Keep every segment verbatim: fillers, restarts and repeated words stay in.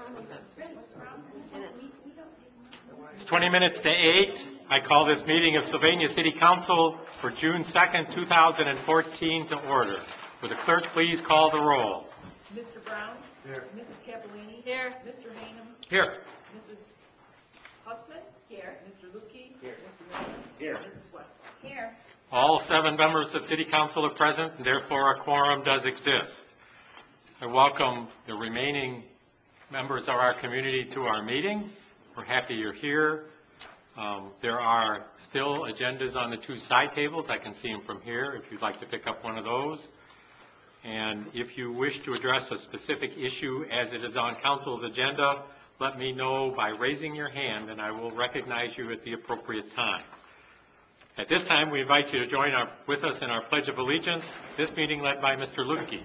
It's twenty minutes to eight. I call this meeting of Sylvania City Council for June second, two thousand fourteen to order. Would the clerk please call the roll? Mister Brown? Here. Missus Cappellini? Here. Mister Hanum? Here. Missus Hussman? Here. Mister Lukey? Here. Mister Miller? Here. Missus West? Here. All seven members of City Council are present, and therefore a quorum does exist. I welcome the remaining members of our community to our meeting. We're happy you're here. Um, there are still agendas on the two side tables. I can see them from here if you'd like to pick up one of those. And if you wish to address a specific issue as it is on Council's agenda, let me know by raising your hand, and I will recognize you at the appropriate time. At this time, we invite you to join our, with us in our Pledge of Allegiance, this meeting led by Mister Lutke.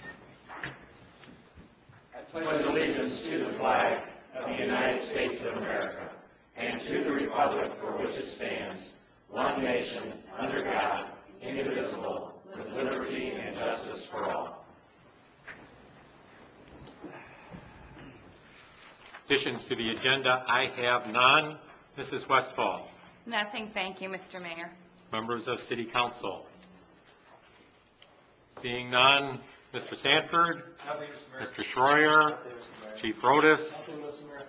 I pledge allegiance to the flag of the United States of America and to the republic for which it stands, one nation, under God, indivisible, with liberty and justice for all. Additions to the agenda, I have none. Missus Westfall. Nothing, thank you, Mister Mayor. Members of City Council. Seeing none, Mister Sanford. Nothing, Mister Mayor. Mister Schroyer. Nothing, Mister Mayor. Chief Rodas. Nothing, Mister Mayor.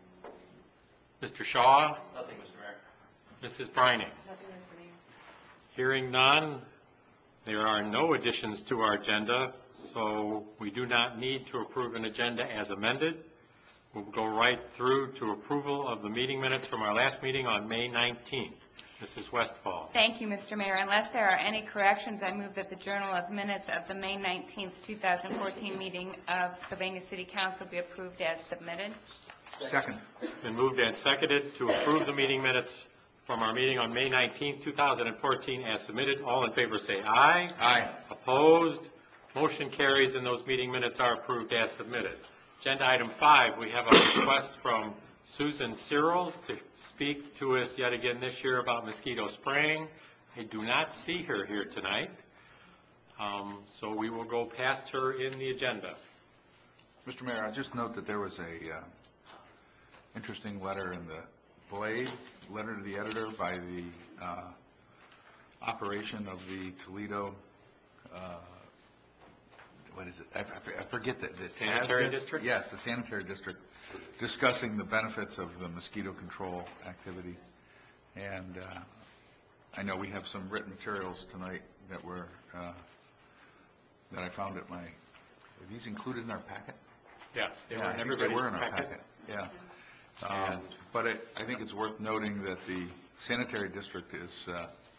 Mister Shaw. Nothing, Mister Mayor. Missus Brining. Nothing, Mister Mayor. Hearing none, there are no additions to our agenda, so we do not need to approve an agenda as amended. We'll go right through to approval of the meeting minutes from our last meeting on May nineteenth. Missus Westfall. Thank you, Mister Mayor. Unless there are any corrections, I move that the Journal of Minutes of the May nineteenth, two thousand fourteen meeting of Sylvania City Council be approved as submitted. Second. Been moved and seconded to approve the meeting minutes from our meeting on May nineteenth, two thousand fourteen as submitted. All in favor say aye. Aye. Opposed? Motion carries and those meeting minutes are approved as submitted. Agenda item five, we have a request from Susan Searles to speak to us yet again this year about mosquito spraying. I do not see her here tonight, um, so we will go past her in the agenda. Mister Mayor, I just note that there was a uh, interesting letter in the Blade, letter to the editor by the uh, operation of the Toledo, uh, what is it? I, I, I forget that. The Sanitary district? Yes, the sanitary district, discussing the benefits of the mosquito control activity. And uh, I know we have some written materials tonight that were uh, that I found at my. Are these included in our packet? Yes, they Yeah, were I in think they everybody's were in our packet. packet. Yeah. Um, And- But it, I think it's worth noting that the sanitary district is, uh,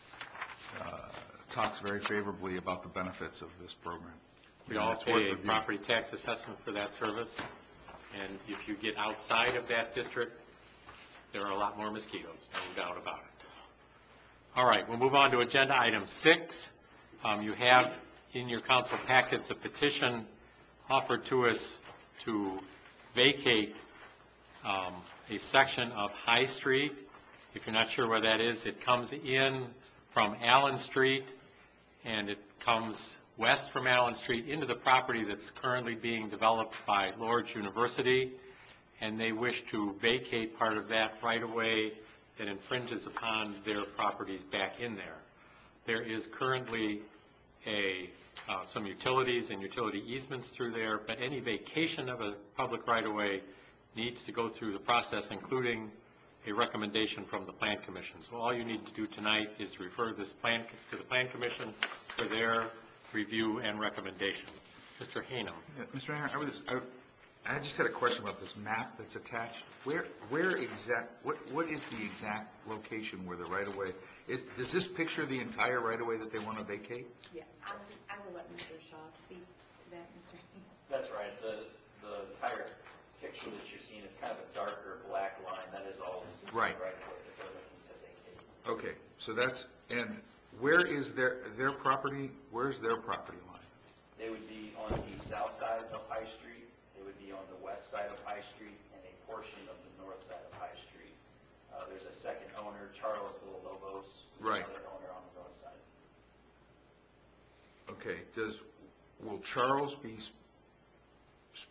uh, talks very favorably about the benefits of this program. We And all it's worth pay a reviewing. property tax assessment for that service, and if you get outside of that district, there are a lot more mosquitoes, no doubt about it. All right, we'll move on to agenda item six. Um, you have in your council packets a petition offered to us to vacate um, a section of High Street. If you're not sure where that is, it comes in from Allen Street, and it comes west from Allen Street into the property that's currently being developed by Lord's University, and they wish to vacate part of that right-of-way that infringes upon their properties back in there. There is currently a, uh, some utilities and utility easements through there, but any vacation of a public right-of-way needs to go through the process, including a recommendation from the Plan Commission. So all you need to do tonight is refer this plan to the Plan Commission for their review and recommendation. Mister Hanum. Yeah, Mister Mayor, I was, I, I just had a question about this map that's attached. Where, where exact, what, what is the exact location where the right-of-way, is, does this picture the entire right-of-way that they want to vacate? Yeah, I will, I will let Mister Shaw speak to that, Mister Hanum. That's right. The, the entire picture that you're seeing is kind of a darker black line. That is all existing Right. right away that they're looking to vacate. Okay, so that's, and where is their, their property, where's their property line? They would be on the south side of High Street. They would be on the west side of High Street and a portion of the north side of High Street. Uh, there's a second owner, Charles Villalobos, who's Right. another owner on the north side. Okay, does, will Charles be s-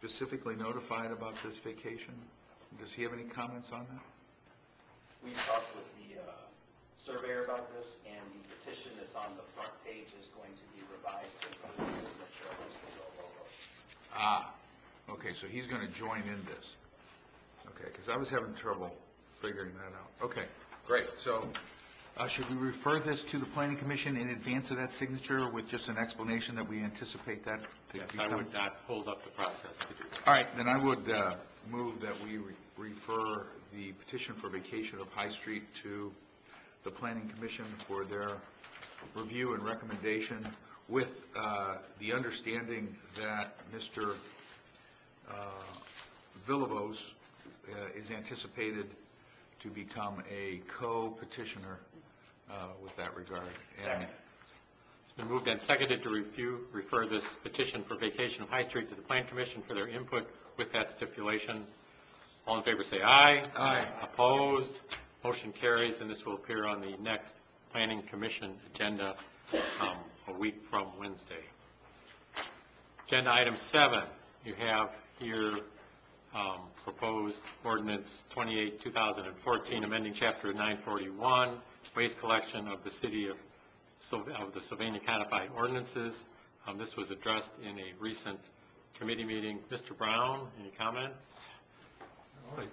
specifically notified about this vacation? Does he have any comments on that? We talked with the uh, surveyor about this, and the petition that's on the front page is going to be revised to include the signature of Mister Joe Lobo. Ah, okay, so he's going to join in this. Okay, because I was having trouble figuring that out. Okay, great. So uh, should we refer this to the planning commission in advance of that signature with just an explanation that we anticipate that to Yes, become? I would not hold up the process to do that. All right, then I would uh, move that we re- refer the petition for vacation of High Street to the planning commission for their review and recommendation, with uh, the understanding that Mister uh, Villalobos uh, is anticipated to become a co-petitioner uh, with that regard. And It's been moved and seconded to review, refer this petition for vacation of High Street to the Plan Commission for their input with that stipulation. All in favor say aye. Aye. Opposed? Motion carries, and this will appear on the next Planning Commission agenda um, a week from Wednesday. Agenda item seven, you have here um, proposed ordinance twenty-eight, two thousand fourteen, amending chapter nine forty-one, waste collection of the city of, Syl- of the Sylvania Codified Ordinances. Um, This was addressed in a recent committee meeting. Mister Brown, any comments? Right.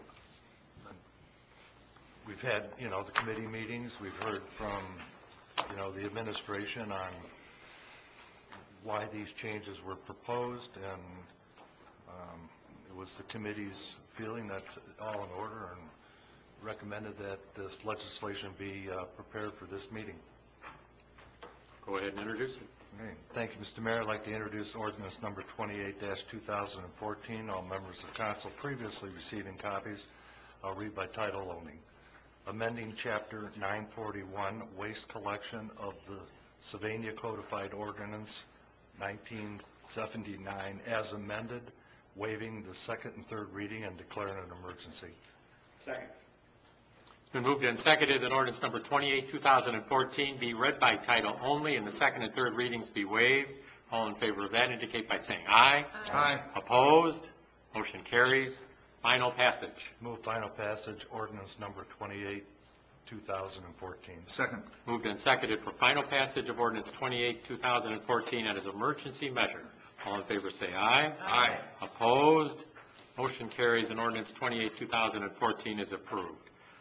We've had, you know, the committee meetings, we've heard from, you know, the administration on why these changes were proposed, and um, it was the committee's feeling that's all in order, and recommended that this legislation be uh, prepared for this meeting. Go ahead and introduce it. Okay. Thank you, Mister Mayor. I'd like to introduce ordinance number twenty-eight two thousand fourteen. All members of council previously receiving copies. I'll read by title only. Amending Chapter nine forty-one, Waste Collection of the Sylvania Codified Ordinance nineteen seventy-nine as amended, waiving the second and third reading and declaring an emergency. Second. It's been moved and seconded that ordinance number twenty-eight, two thousand fourteen be read by title only and the second and third readings be waived. All in favor of that indicate by saying aye. Aye. Opposed? Motion carries. Final passage. Move final passage, ordinance number twenty-eight, two thousand fourteen. Second. Moved and seconded for final passage of ordinance twenty-eight, two thousand fourteen and as emergency measure. All in favor say aye. Aye. Opposed? Motion carries and ordinance twenty-eight, two thousand fourteen is approved.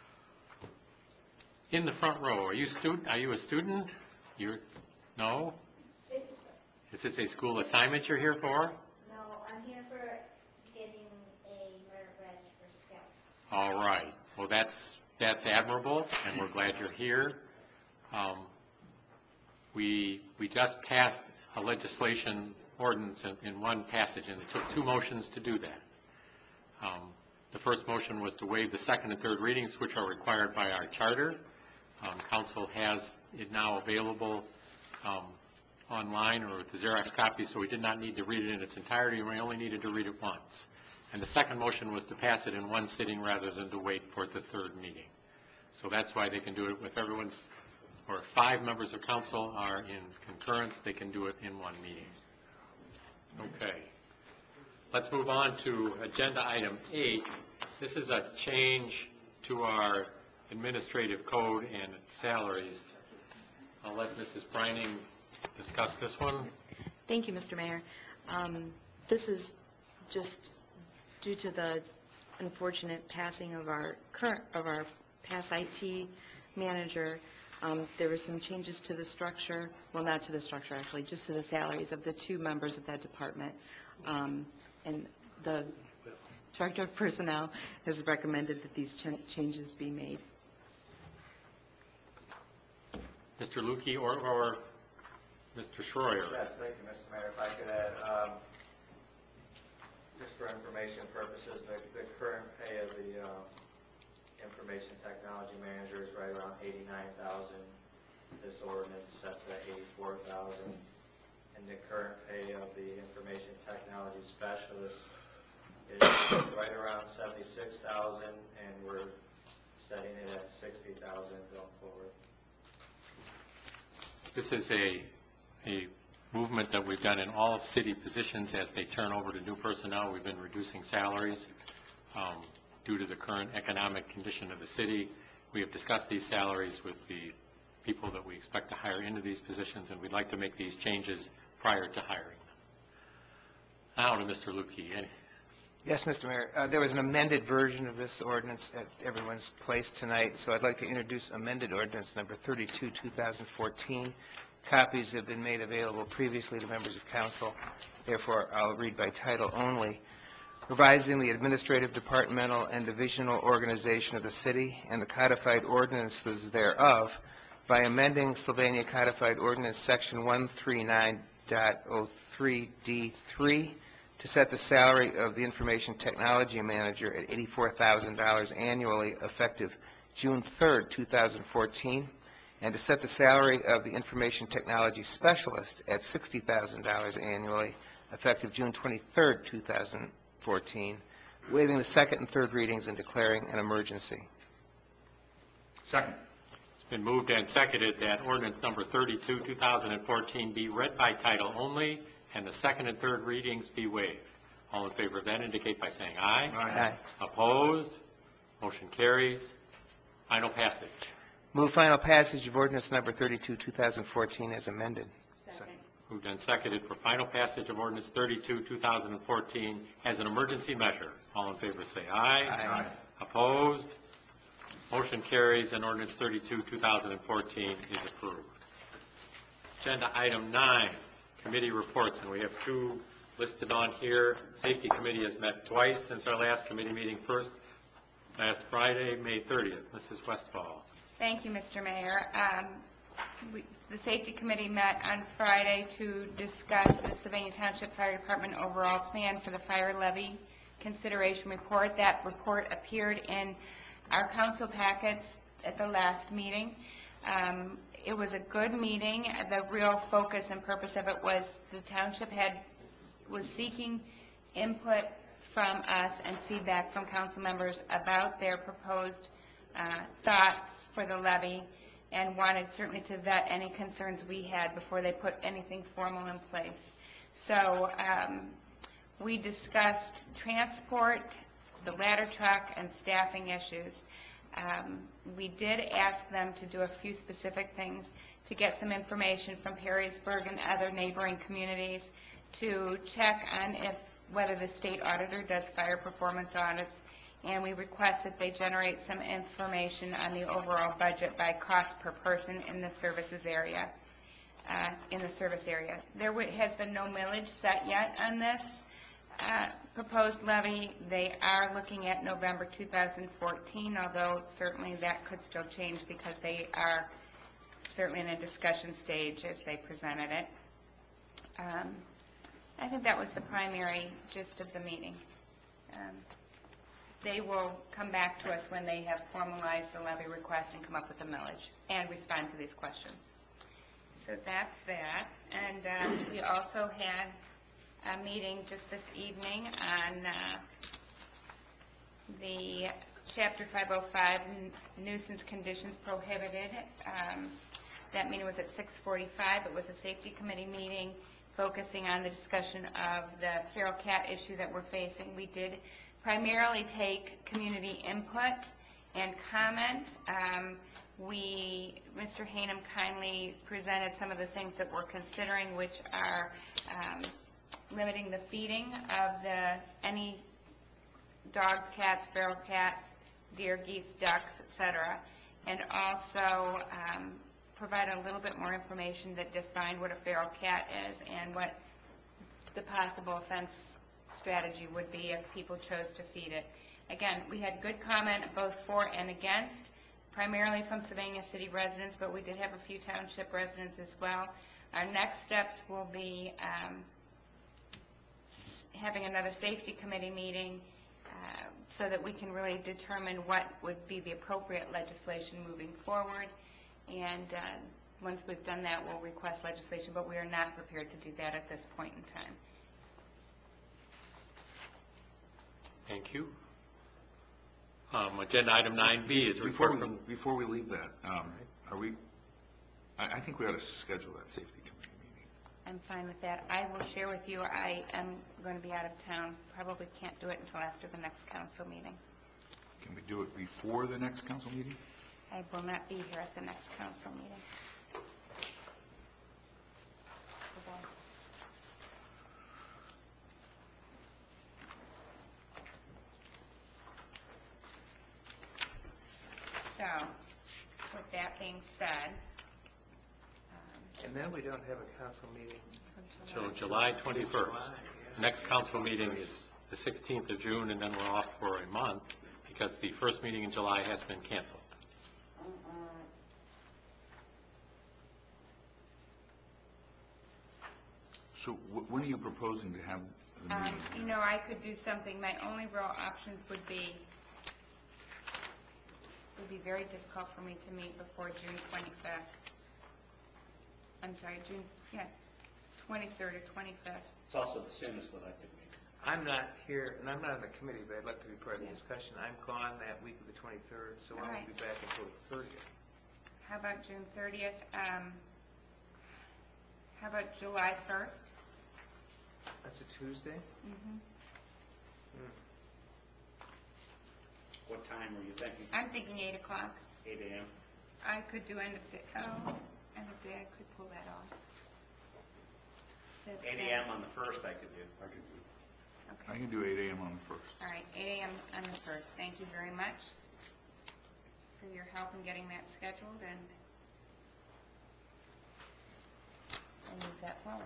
In the front row, are you student, are you a student? You're, no? Is this a school assignment you're here for? No, I'm here for getting a merit badge for Scouts. All right. Well, that's, that's admirable, and we're glad you're here. Um, We, we just passed a legislation ordinance in, in one passage, and it took two motions to do that. Um, The first motion was to waive the second and third readings, which are required by our charter. Um, Council has it now available um, online or with the Xerox copy, so we did not need to read it in its entirety. We only needed to read it once. And the second motion was to pass it in one sitting rather than to wait for the third meeting. So that's why they can do it with everyone's, or five members of council are in concurrence, they can do it in one meeting. Okay. Let's move on to agenda item eight. This is a change to our administrative code and salaries. I'll let Missus Brining discuss this one. Thank you, Mister Mayor. Um, This is just due to the unfortunate passing of our current, of our past I T manager. Um, There were some changes to the structure, well, not to the structure, actually, just to the salaries of the two members of that department. Um, And the Director of Personnel has recommended that these ch- changes be made. Mister Lukey or, or Mister Schroyer? Yes, thank you, Mister Mayor. If I could add, um, just for information purposes, the, the current pay of the, um, information technology manager is right around eighty-nine thousand. This ordinance sets at eighty-four thousand. And the current pay of the information technology specialist is right around seventy-six thousand, and we're setting it at sixty thousand going forward. This is a, a movement that we've done in all city positions as they turn over to new personnel. We've been reducing salaries um, due to the current economic condition of the city. We have discussed these salaries with the people that we expect to hire into these positions, and we'd like to make these changes prior to hiring them. Now to Mister Lukey. Any- Yes, Mister Mayor. Uh, There was an amended version of this ordinance at everyone's place tonight, so I'd like to introduce amended ordinance number thirty-two, two thousand fourteen. Copies have been made available previously to members of council. Therefore, I'll read by title only. Revising the administrative, departmental, and divisional organization of the city and the codified ordinances thereof by amending Sylvania Codified Ordinance Section one thirty-nine point oh three D three to set the salary of the information technology manager at eighty-four thousand dollars annually effective June third, two thousand fourteen, and to set the salary of the information technology specialist at sixty thousand dollars annually effective June twenty-third, two thousand fourteen, waiving the second and third readings and declaring an emergency. Second. It's been moved and seconded that ordinance number thirty-two, two thousand fourteen be read by title only and the second and third readings be waived. All in favor of that indicate by saying aye. Aye. Opposed? Motion carries. Final passage. Move final passage of ordinance number thirty-two, two thousand fourteen as amended. Second. Moved and seconded for final passage of ordinance thirty-two, two thousand fourteen as an emergency measure. All in favor say aye. Aye. Opposed? Motion carries and ordinance thirty-two, two thousand fourteen is approved. Agenda item nine, committee reports, and we have two listed on here. Safety Committee has met twice since our last committee meeting, first last Friday, May thirtieth. Missus Westfall. Thank you, Mister Mayor. Um, we- The Safety Committee met on Friday to discuss the Sylvania Township Fire Department overall plan for the fire levy consideration report. That report appeared in our council packets at the last meeting. Um, It was a good meeting. The real focus and purpose of it was the township had, was seeking input from us and feedback from council members about their proposed uh, thoughts for the levy, and wanted certainly to vet any concerns we had before they put anything formal in place. So um, we discussed transport, the ladder truck, and staffing issues. Um, we did ask them to do a few specific things, to get some information from Perrysburg and other neighboring communities, to check on if whether the state auditor does fire performance audits, and we request that they generate some information on the overall budget by cost per person in the services area, uh, in the service area. There wa- has been no millage set yet on this uh, proposed levy. They are looking at November two thousand fourteen, although certainly that could still change because they are certainly in a discussion stage as they presented it. Um, I think that was the primary gist of the meeting. Um, They will come back to us when they have formalized the levy request and come up with a millage and respond to these questions. So that's that. And uh, we also had a meeting just this evening on uh, the Chapter five oh five nuisance conditions prohibited. Um, That meeting was at six forty-five. It was a safety committee meeting focusing on the discussion of the feral cat issue that we're facing. We did primarily take community input and comment. Um, we, Mister Hanem kindly presented some of the things that we're considering, which are um, limiting the feeding of the any dogs, cats, feral cats, deer, geese, ducks, et cetera, and also um, provide a little bit more information that defined what a feral cat is and what the possible offense strategy would be if people chose to feed it. Again, we had good comment both for and against, primarily from Sylvania City residents, but we did have a few township residents as well. Our next steps will be um, having another safety committee meeting uh, so that we can really determine what would be the appropriate legislation moving forward. And uh, once we've done that, we'll request legislation, but we are not prepared to do that at this point in time. Thank you. Um, Agenda item nine B is a Before report we, from... before we leave that, um, are we, I, I think we ought to schedule that safety committee meeting. I'm fine with that. I will share with you, I am going to be out of town, probably can't do it until after the next council meeting. Can we do it before the next council meeting? I will not be here at the next council meeting. So, with that being said, um, And then we don't have a council meeting. So July twenty-first. July, yeah. Next council meeting is the sixteenth of June, and then we're off for a month because the first meeting in July has been canceled. So wh- when are you proposing to have the Um, meeting? you know, I could do something, my only real options would be, would be very difficult for me to meet before June twenty-fifth. I'm sorry, June, yeah, twenty-third or twenty-fifth. It's also the soonest that I could meet. I'm not here, and I'm not on the committee, but I'd like to be part of the discussion. I'm gone that week of the twenty-third, so I won't be back until the thirtieth. How about June thirtieth? Um, how about July first? That's a Tuesday? Mm-hmm. Hmm. What time were you thinking? I'm thinking eight o'clock. eight a.m.? I could do end of day, oh, end of day, I could pull that off. That's, eight uh, a.m. on the first I could do. I can do, I Okay, can do eight a.m. on the first. all right, eight a.m. on the first. Thank you very much for your help in getting that scheduled, and I'll move that forward.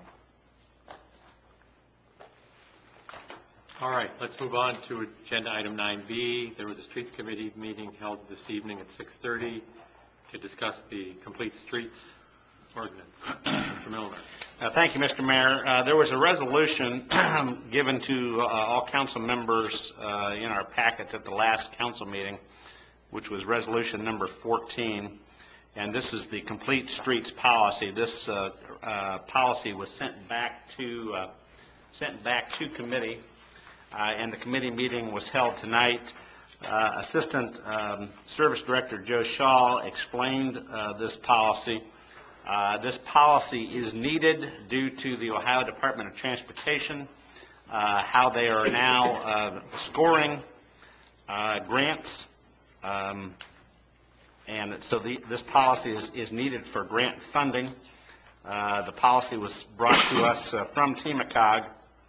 All right, let's move on to agenda item nine B. There was a streets committee meeting held this evening at six thirty to discuss the complete streets ordinance. Mister Milner. Uh, Thank you, Mister Mayor. Uh, There was a resolution given to uh, all council members uh, in our packet at the last council meeting, which was resolution number fourteen, and this is the complete streets policy. This uh, uh, policy was sent back to, uh, sent back to committee, uh, and the committee meeting was held tonight. Uh, Assistant um, Service Director Joe Shaw explained uh, this policy. Uh, This policy is needed due to the Ohio Department of Transportation, uh, how they are now uh, scoring uh, grants. Um, And so the, this policy is, is needed for grant funding. Uh, The policy was brought to us uh, from TMACOG.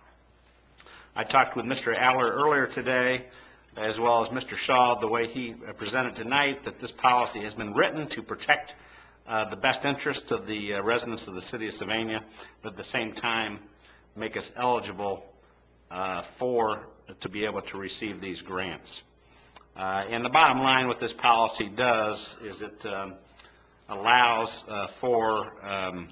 I talked with Mister Aller earlier today, as well as Mister Shaw, the way he uh, presented tonight, that this policy has been written to protect uh, the best interest of the uh, residents of the city of Sylvania, but at the same time, make us eligible uh, for, to be able to receive these grants. Uh, And the bottom line, what this policy does is it um, allows uh, for um,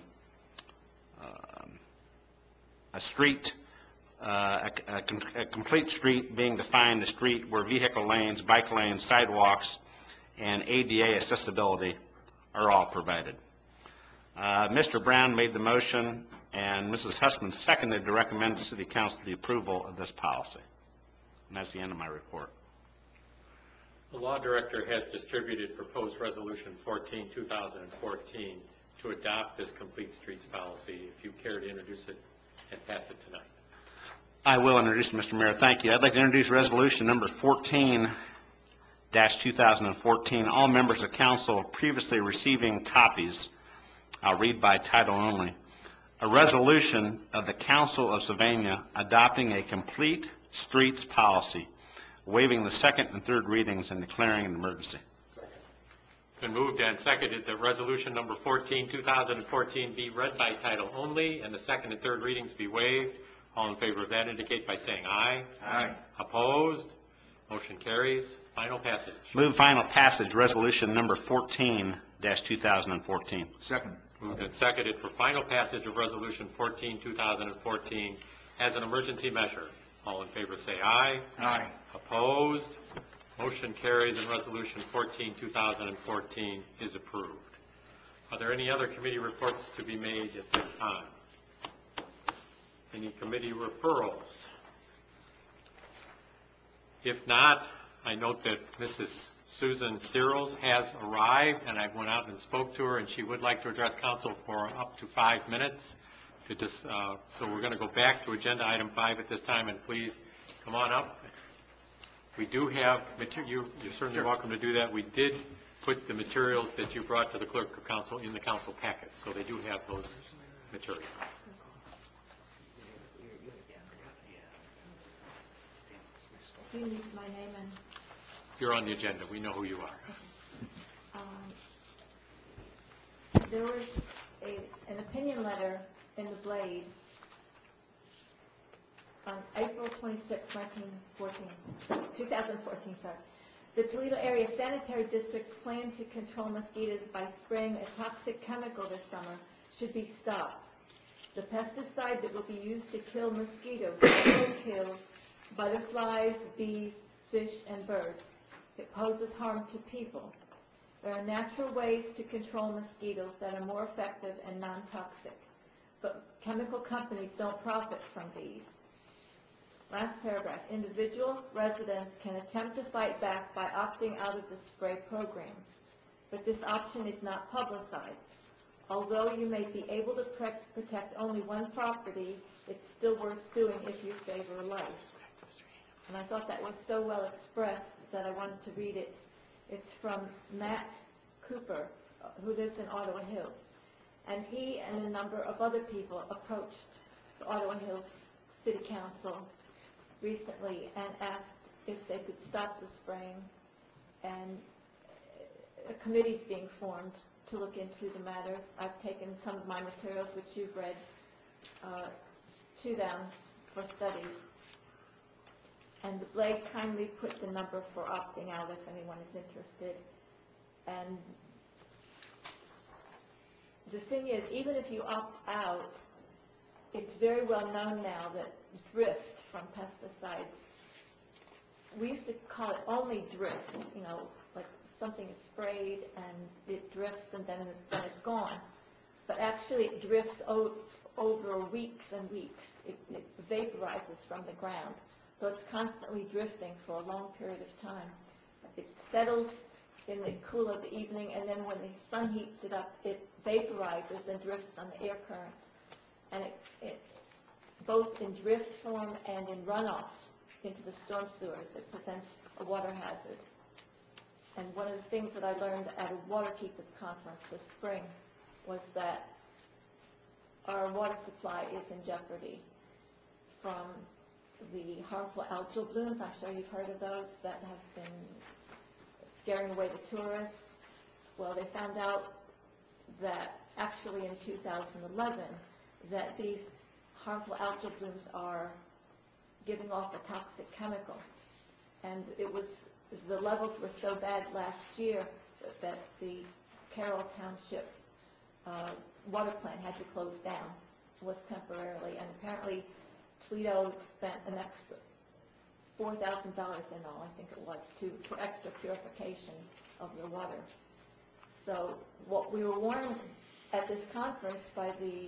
um, a street, uh, a, a, com- a complete street being defined, a street where vehicle lanes, bike lanes, sidewalks, and A D A accessibility are all provided. Uh, Mister Brown made the motion, and Missus Hussman seconded to recommend to City Council the approval of this policy. And that's the end of my report. The law director has distributed proposed resolution fourteen, two thousand fourteen to adopt this complete streets policy. If you care to introduce it and pass it tonight. I will introduce, Mister Mayor. Thank you. I'd like to introduce resolution number fourteen two thousand fourteen. All members of council previously receiving copies. I'll read by title only. A resolution of the Council of Sylvania adopting a complete streets policy, waiving the second and third readings and declaring an emergency. It's been moved and seconded that resolution number fourteen, two thousand fourteen be read by title only and the second and third readings be waived. All in favor of that indicate by saying aye. Aye. Opposed? Motion carries. Final passage. Move final passage, resolution number fourteen two thousand fourteen. Second. Moved and seconded for final passage of resolution fourteen, two thousand fourteen as an emergency measure. All in favor say aye. Aye. Opposed? Motion carries and resolution fourteen, two thousand fourteen is approved. Are there any other committee reports to be made at this time? Any committee referrals? If not, I note that Missus Susan Searles has arrived, and I went out and spoke to her, and she would like to address council for up to five minutes. to dis, uh, so we're going to go back to agenda item five at this time, and please come on up. We do have, mater- you, you're certainly welcome to do that. We did put the materials that you brought to the clerk of council in the council packets, so they do have those materials. Do you need my name and, You're on the agenda. We know who you are. um, there was a, an opinion letter in the Blade on April twenty-sixth, nineteen fourteen, two thousand fourteen, sorry. The Toledo Area Sanitary District's plan to control mosquitoes by spraying a toxic chemical this summer should be stopped. The pesticide that will be used to kill mosquitoes also kills butterflies, bees, fish, and birds. It poses harm to people. There are natural ways to control mosquitoes that are more effective and non-toxic, but chemical companies don't profit from these. Last paragraph, individual residents can attempt to fight back by opting out of the spray programs, but this option is not publicized. Although you may be able to protect only one property, it's still worth doing if you favor life. And I thought that was so well expressed that I wanted to read it. It's from Matt Cooper, who lives in Ottawa Hills. And he and a number of other people approached the Ottawa Hills City Council recently and asked if they could stop the spraying. And a committee's being formed to look into the matter. I've taken some of my materials, which you've read, uh, to them for study. And the Blade kindly put the number for opting out if anyone is interested. And the thing is, even if you opt out, it's very well known now that drift from pesticides, we used to call it only drift, you know, like something is sprayed and it drifts and then, it, then it's gone. But actually it drifts o over weeks and weeks. It, it vaporizes from the ground. So it's constantly drifting for a long period of time. It settles in the cool of the evening, and then when the sun heats it up, it vaporizes and drifts on the air currents. And it, it both in drift form and in runoff into the storm sewers, it presents a water hazard. And one of the things that I learned at a Waterkeepers conference this spring was that our water supply is in jeopardy from the harmful algal blooms. I'm sure you've heard of those that have been scaring away the tourists. Well, they found out that actually in two thousand eleven that these harmful algal blooms are giving off a toxic chemical. And it was, the levels were so bad last year that, that the Carroll Township uh, water plant had to close down, was temporarily, and apparently Toledo spent an extra four thousand dollars in all, I think it was, to, for extra purification of the water. So what we were warned at this conference by the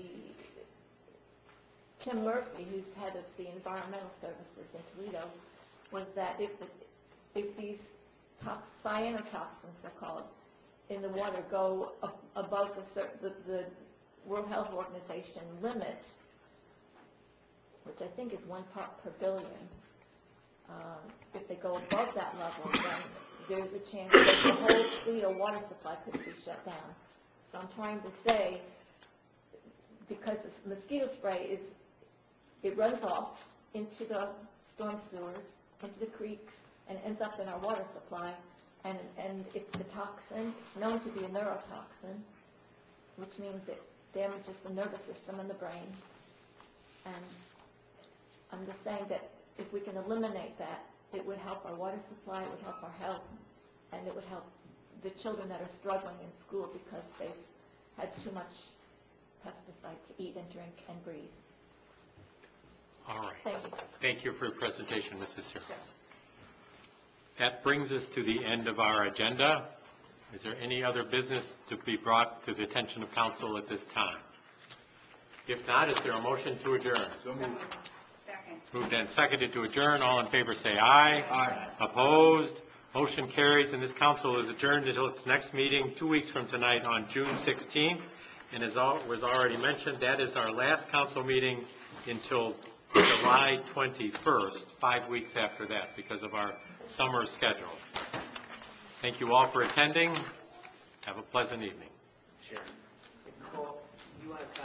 Tim Murphy, who's head of the environmental services in Toledo, was that if, the, if these tox, cyanotoxins, they're called, in the water go up above the, the, the World Health Organization limit, which I think is one part per billion, um, if they go above that level, then there's a chance that the whole Toledo water supply could be shut down. So I'm trying to say, because this mosquito spray is, it runs off into the storm sewers, into the creeks, and ends up in our water supply, and, and it's a toxin. It's known to be a neurotoxin, which means it damages the nervous system and the brain. And I'm just saying that if we can eliminate that, it would help our water supply, it would help our health, and it would help the children that are struggling in school because they've had too much pesticides to eat and drink and breathe. All right. Thank you. Thank you for your presentation, Missus Sears. That brings us to the end of our agenda. Is there any other business to be brought to the attention of council at this time? If not, is there a motion to adjourn? So moved. Second. Moved and seconded to adjourn. All in favor say aye. Aye. Opposed? Motion carries, and this council is adjourned until its next meeting two weeks from tonight on June sixteenth. And as al- was already mentioned, that is our last council meeting until July twenty-first, five weeks after that, because of our summer schedule. Thank you all for attending. Have a pleasant evening. Chair.